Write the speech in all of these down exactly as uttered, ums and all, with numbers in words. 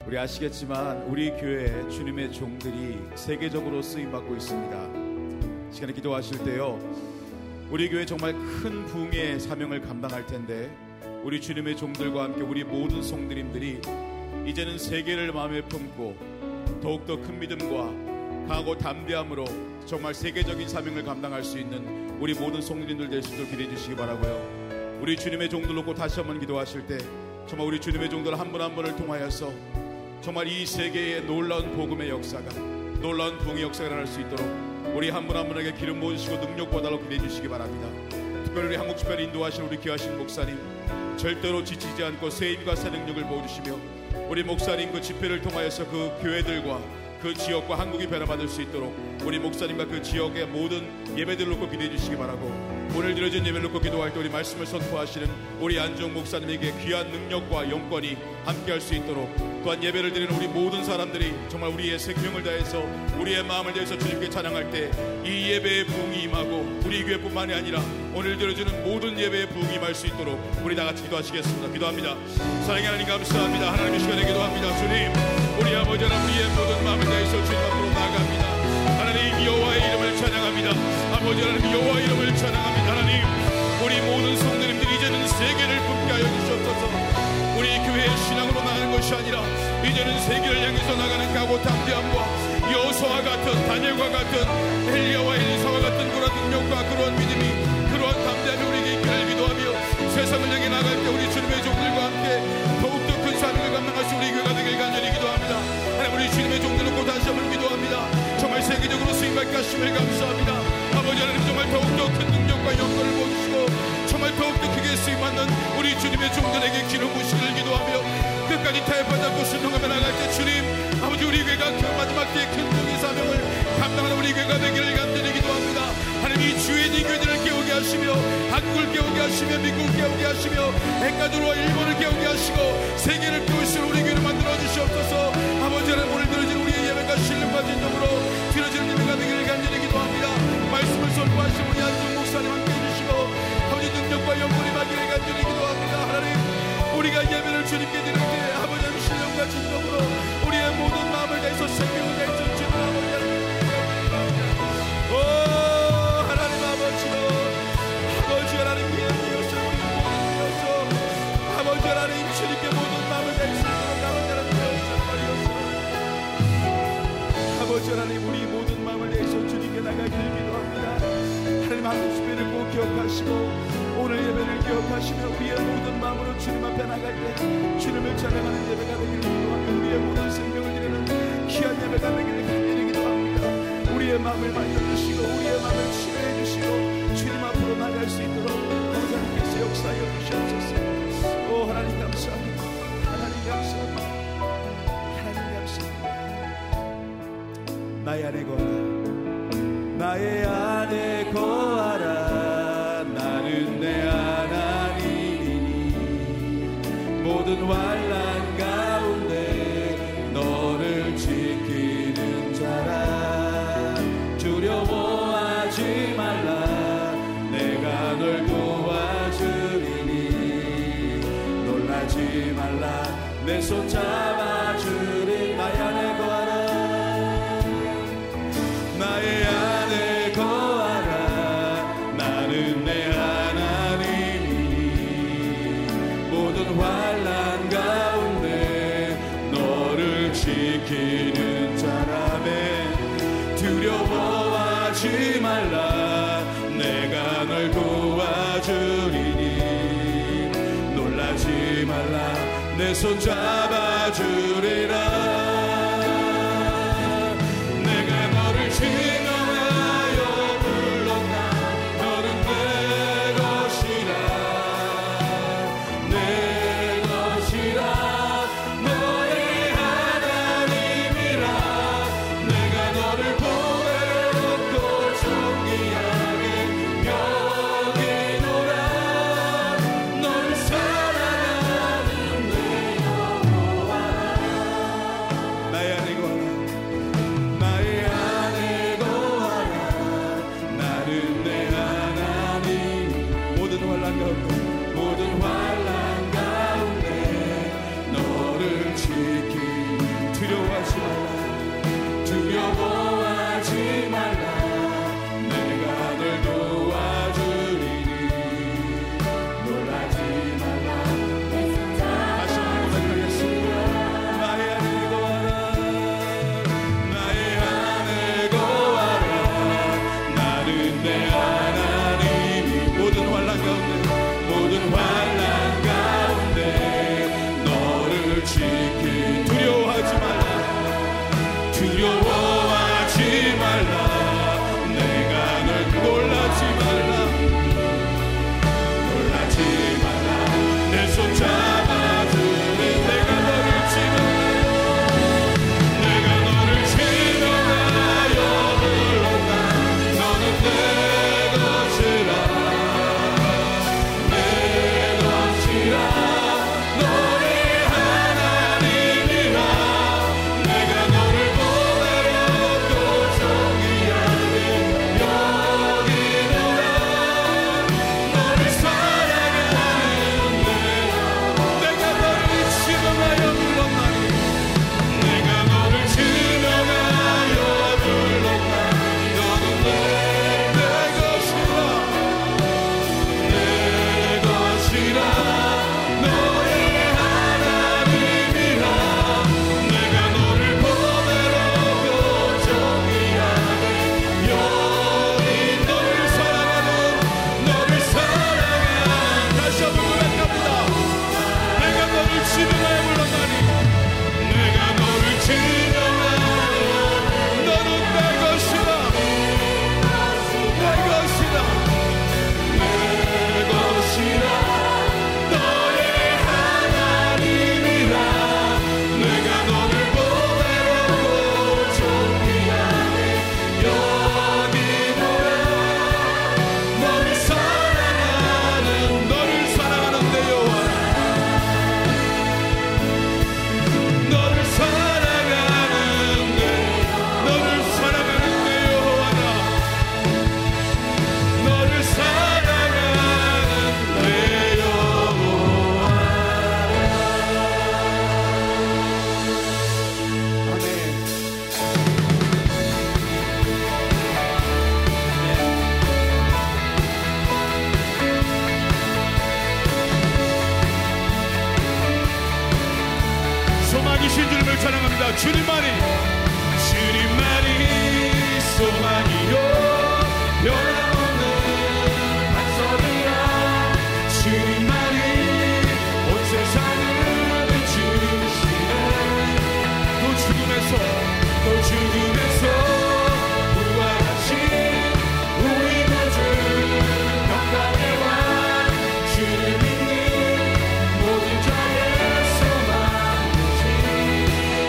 우리 아시겠지만 우리 교회에 주님의 종들이 세계적으로 쓰임받고 있습니다. 시간에 기도하실 때요, 우리 교회 정말 큰 부흥의 사명을 감당할 텐데 우리 주님의 종들과 함께 우리 모든 성도님들이 이제는 세계를 마음에 품고 더욱더 큰 믿음과 강하고 담대함으로 정말 세계적인 사명을 감당할 수 있는 우리 모든 성도님들 될 수 있도록 기도해 주시기 바라고요. 우리 주님의 종들 놓고 다시 한번 기도하실 때 정말 우리 주님의 종들 한 분 한 분을 통하여서 정말 이 세계의 놀라운 복음의 역사가, 놀라운 부흥의 역사가 일어날 수 있도록 우리 한 분 한 분에게 기름 부으시고 능력 보달라고 기도해 주시기 바랍니다. 특별히 우리 한국 집회를 인도하신 우리 귀하신 목사님, 절대로 지치지 않고 새 힘과 새 능력을 부어주시며 우리 목사님 그 집회를 통하여서 그 교회들과 그 지역과 한국이 변화받을 수 있도록 우리 목사님과 그 지역의 모든 예배들을 놓고 기도해 주시기 바라고, 오늘 드려진 예배를 놓고 기도할 때 우리 말씀을 선포하시는 우리 안종 목사님에게 귀한 능력과 영권이 함께할 수 있도록, 또한 예배를 드리는 우리 모든 사람들이 정말 우리의 생명을 다해서 우리의 마음을 다해서 주님께 찬양할 때 이 예배의 부흥이 임하고 우리 교회뿐만이 아니라 오늘 드려지는 모든 예배의 부흥이 임할 수 있도록 우리 다같이 기도하시겠습니다. 기도합니다. 사랑의 하나님 감사합니다. 하나님의 시간에 기도합니다. 주님, 우리 아버지 하나님의 모든 마음을 다해서 주님 앞으로 나아갑니다. 하나님 여호와의 이름을 찬양합니다. 아버지 하나님 여호와의 이름을 찬양합니다. 하나님, 우리 모든 성도님들이 이제는 세계를 품게 하여 주시옵소서. 우리 교회의 신앙으로 나가는 것이 아니라 이제는 세계를 향해서 나가는 각오 담대함과 여호수아와 같은, 다니엘과 같은, 엘리야와 엘리사와 같은 그런 능력과 그런 믿음이, 그러한 담대함이 우리에게 있기를 기도하며 세상을 향해 나갈 때 우리 주님의 종들과 함께 더욱더 큰 사명을 감당할 수 우리 교회가 되길 간절히 기도합니다. 하나님, 우리 주님의 종들 놓고 다시 한번 기도합니다. 정말 세계적으로 쓰임받게 하심을 감사합니다. 아버지 하나님, 정말 더욱더 큰 능력과 영광을 보여주시고 정말 더욱더 크게 쓰임받는 우리 주님의 종들에게 기름 부으시기를 기도하며 끝까지 타협하지 순종하며 나갈 때 주님, 아버지 우리 교회가 그 마지막 때의 큰 부흥의 사명을 감당하는 우리 교회가 되기를 간절히 기도합니다. 하나님, 이 주의 교회들을 깨우게 하시며 한국을 깨우게 하시며 미국을 깨우게 하시며 에콰도르와 일본을 깨우게 하시고 세계를 깨우시는 우리 교회를 만들어 주시옵소서. 아버지 하나님, 오늘 드려진 우리의 예배가 신령과 진정으로 드려지는 예배가 되기를 간절히 기도합니다. 말씀을 선포하신 우리 안종 목사님 함께 해주시고 아버지 능력과 영광이 받기를 간절히 기도합니다. 하나님, 우리가 예배를 주님께 드릴 때 아버지 하나님 신령과 진정으로 우리의 모든 마음을 다해서 생명을 다해서 주님 아버지 하나님, 오 하나님 아버지요, 아버지 하나님 예배여서 우리 모든이어서 아버지 하나님 주님께 모든 마음을 다해서 아버지 하나님 되어주셨사리옵소서. 아버지 하나님, 우리 모든 마음을 다해서 주님께 나가기를 기도합니다. 하나님, 한국 집회를 꼭 기억하시고 오늘 예배를 기억하시며 우리의 모든 마음으로 주님 앞에 나갈 때 주님을 찬양하는 예배가 되기를 기도하며 우리의 모든 생명을 드리는 귀한 예배가 되기를 간절히 기도합니다. 우리의 마음을 만져주시고 우리의 마음을 치료해 주시고 주님 앞으로 나갈 수 있도록 아버지 하나님께서 역사하여 주시옵소서. 오 하나님 감사합니다. 하나님 감사합니다. 하나님 감사합니다. 나의 안에 거하라, 나의 안에 거하라. 나는 내 하나님이니 모든 환난 가운데 너를 지키는 자라. 두려워하지 말라, 내가 널 도와주리니. 놀라지 말라, 내 손 잡아주리. 나의 안에 거하라, 나의 안에 거하라. 나는 내 하나님이니 모든 환난 가운데 너를 지키는 자라매. 두려워하지 말라, 내가 널 도와주리니. 놀라지 말라, 내 손 잡아주리라. 오 두려워하지 말라. 내가 널 놀라지 말라. 놀라지 말라. 내 손 잡아주는 내가 너를 지명하여 내가 너를 지명하여 불렀다. 너는 내 것이라 내 것이라 너의 하나님이라. 내가 너를 보내려고 정의하네 여기노라. 너를 사랑하는데 내가 너를 지명하여 불렀나니 내가 너를 지명하여 불렀다. 너는 내, 내 것이라 내 것이라 너의 하나님이라. 내가 너를 보내려고 정의하네 여기 너를 사랑하는 너를 사랑하는 다시 한번 고백합니다. 내가 너를 지명하여 불렀나니 내가 너를 지명하여 너는 내 것이다 내 것이다 내 것이라 너의 하나님이라. 내가 너를 보내려고 정의하네 여기노라. 너를 사랑하는 너를 사랑하는 내 여호와 너를 사랑하는 내 너를 사랑하는 내 여호와라. 너를 사랑하는 내 여호와. 아멘. 소망이신 주님을 찬양합니다. 주님만이 주님만이 소망이요 변함없는 반석이라. 주님만이 온 세상을 비추시네. 또 죽음에서 또 죽음에서 부활하신 우리 구주 평강의 왕. 주를 믿는 모든 자의 소망이신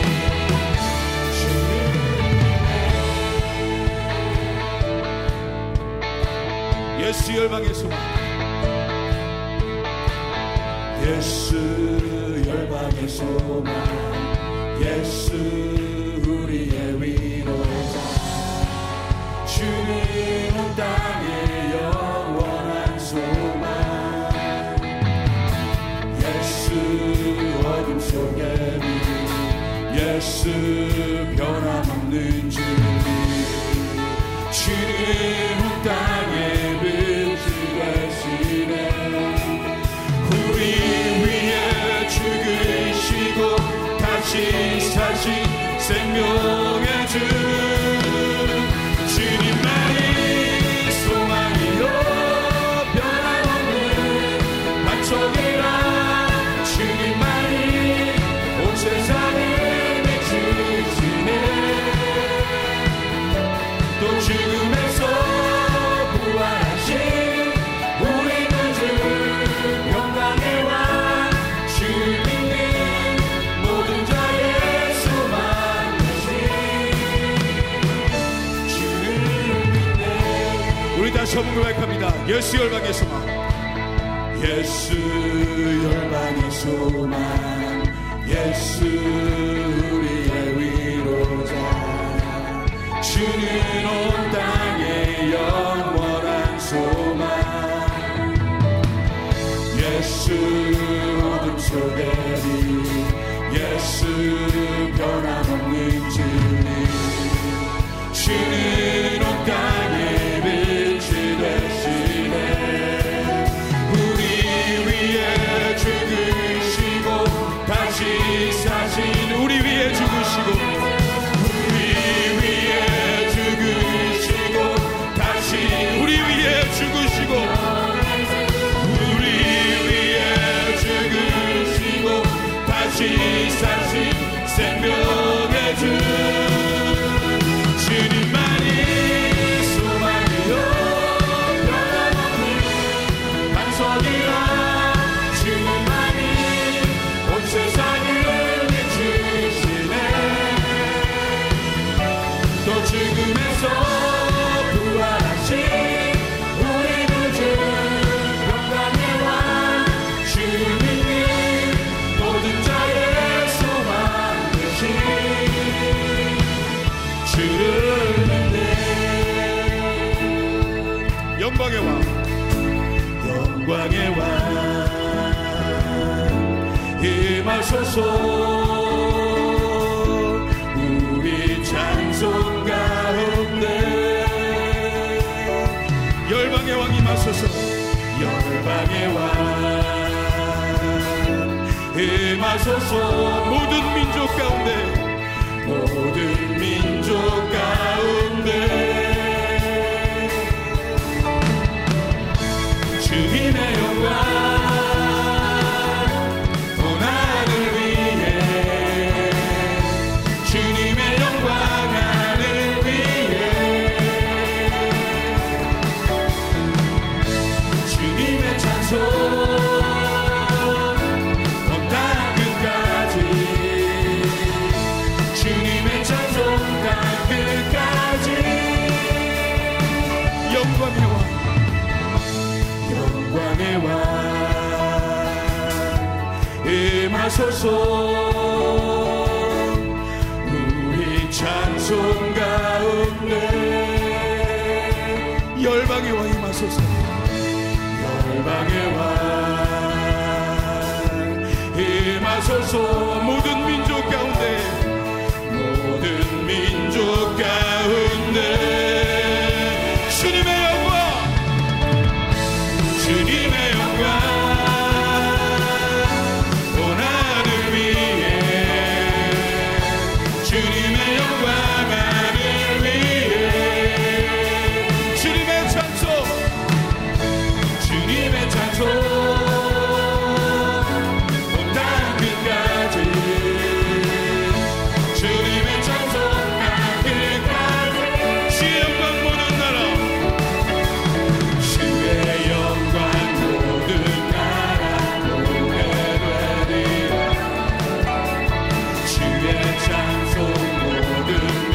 예수 열방의 소망. 예수 열방의 소망. 예수 우리의 위로자. 주님은 땅의 영원한 소망. 예수 어둠 속에 빛. 예수 변함없는 주님. 주님은 땅의 빛이 되시네. 우리 위에 죽으시고 다시 사신 생명의 주. 주님만이 소망이요 변함없는 반석이라. 주님만이 온 세상을 비추시네. 또 죽음에서 부활하신 우리 구주 영광의 왕. 주를 믿는 모든 자의 소망 되신 주를 믿네. 우리 다시 한번 고백합니다. 예수 열방의 소망. 예수 열방의 소망. 예수 우리의 위로자. 주는 온 땅의 영원한 소망. 예수 어둠 속에 빛. 예수 변함없는 주님. 주는 온 땅의 빛이 되시네. 우리 위에 죽으시고 다시 사신 우리 위에 죽으시고 우리 위에 죽으시고 우리 위에 죽으시고 영광의 왕 영광의 왕 임하소서 우리 찬송 가운데 열방의 왕 임하소서 열방의 왕 임하소서 모든 민족 가운데 모든 민족 가운데 주님의 영광 온 하늘 위에 주님의 영광 하늘 위에 주님의 찬송 온 땅 끝까지 주님의 찬송 땅 끝까지 영광의 왕 영광의 왕 임하소서 우리 찬송 가운데 열방의 왕 임하소서 열방의 왕 임하소서 모든 민족 가운데 모든 민족 가운데 주님의 영광 주님의 영광 온 하늘 위에 주님의 영광 하늘 위에 주님의 찬송 주님의 찬송 온 땅 끝까지 주님의 찬송 땅 끝까지 주의 영광 모든 나라 주의 영광 모든 나라 노래되리라 주의 찬송 모든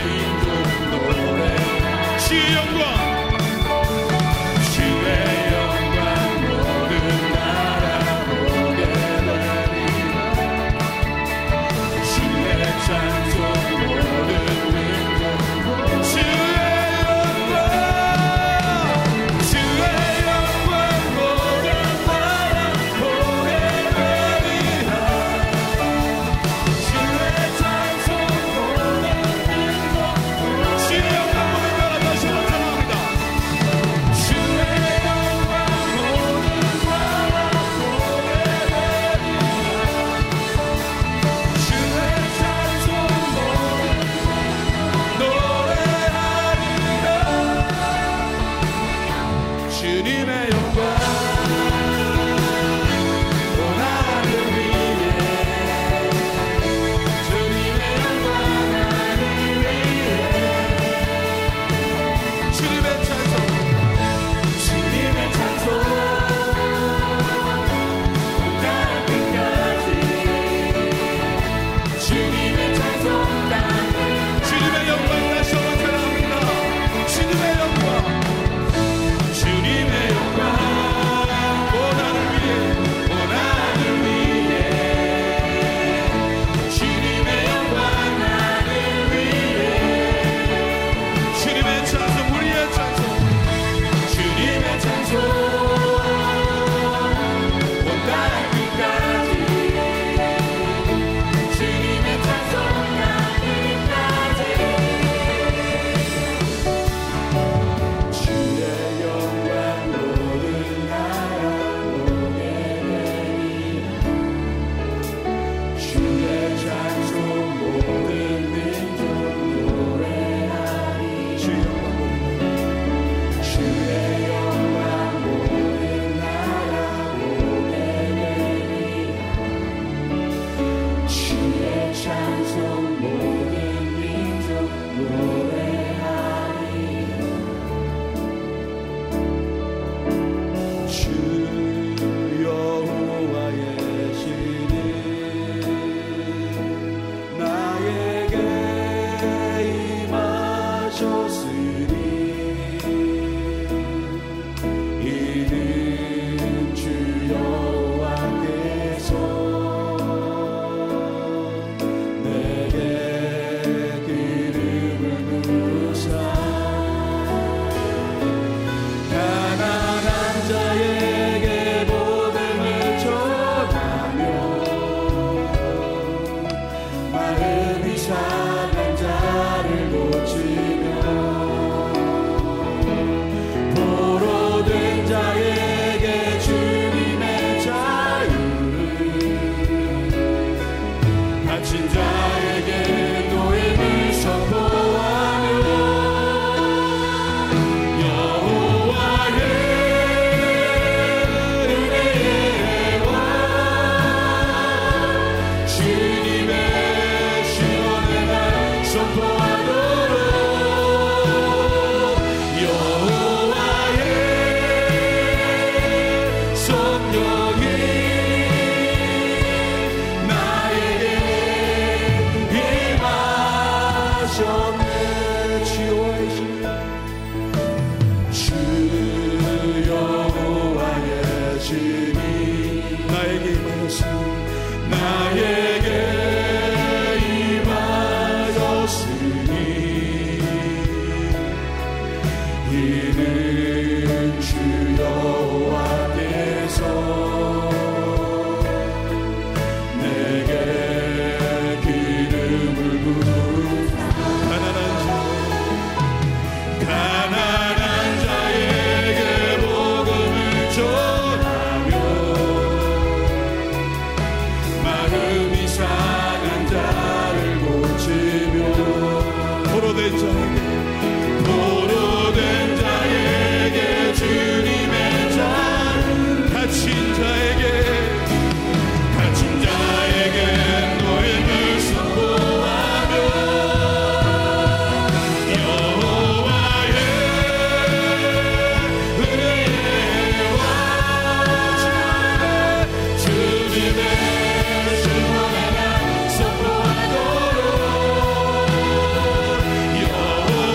마음이 상한 자를 고치며 포로된 자에게 주님의 자유를, 갇힌 자에게 노임을 선포하며 여호와의 은혜의 왕 주님의 시원의 날 선포하도록 여호와의 성령이 나에게 임하셨네. 주여의 신, 주 여호와의 신이 나에게 임하였으니 나에게 임하였으니 이는 주 여호와께서 내게 기름을 부으사 가난한 자 가난한 자에게 복음을 전하며 마음이 상한 자를 고치며 포로된 자에게 포로된 자에게 주님의 자유, 갇힌 자에게 갇힌 자에게 노임을 선포하며 여호와의 은혜의 왕 주님의 시원의 날 선포하도록 여호와의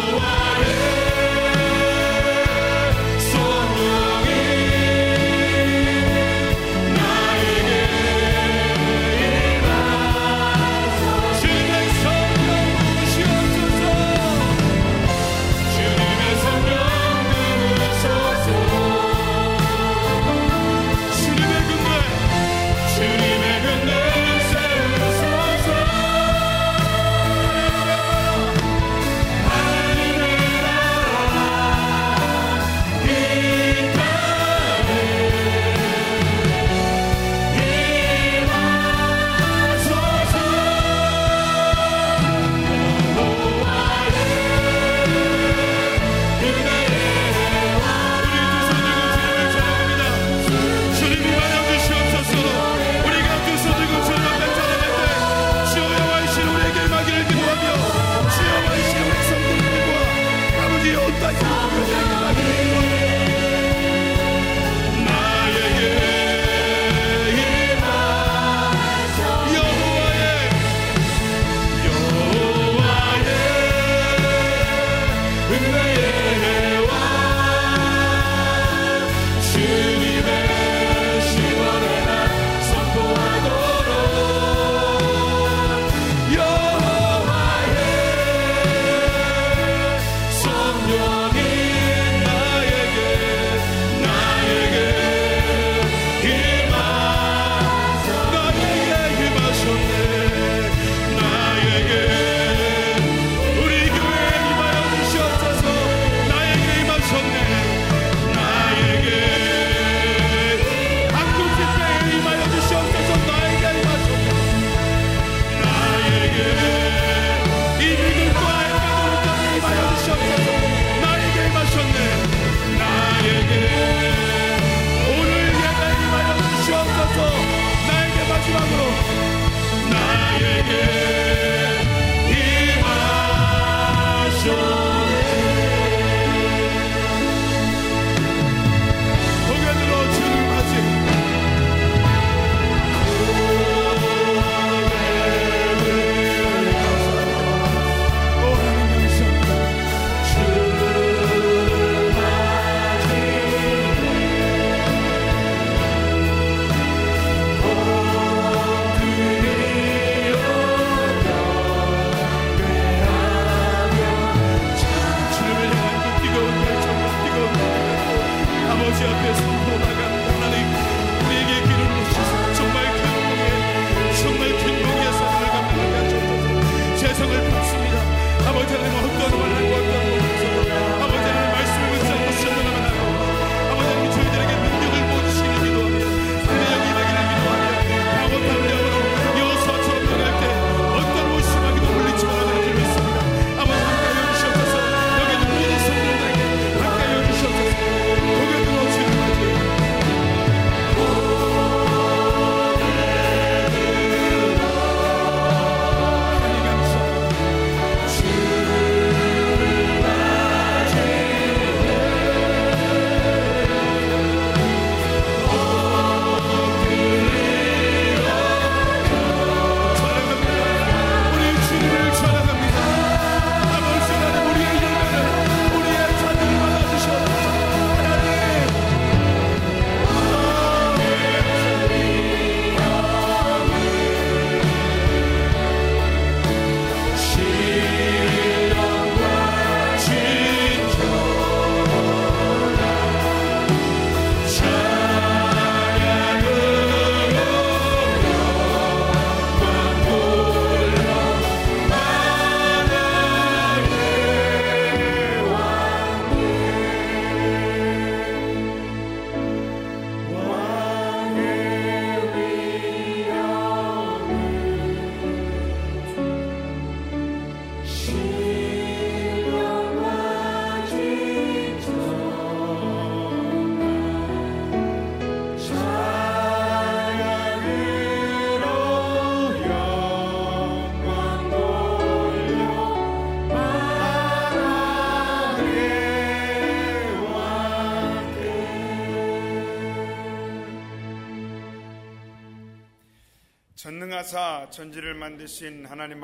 전능하사 천지를 만드신 하나님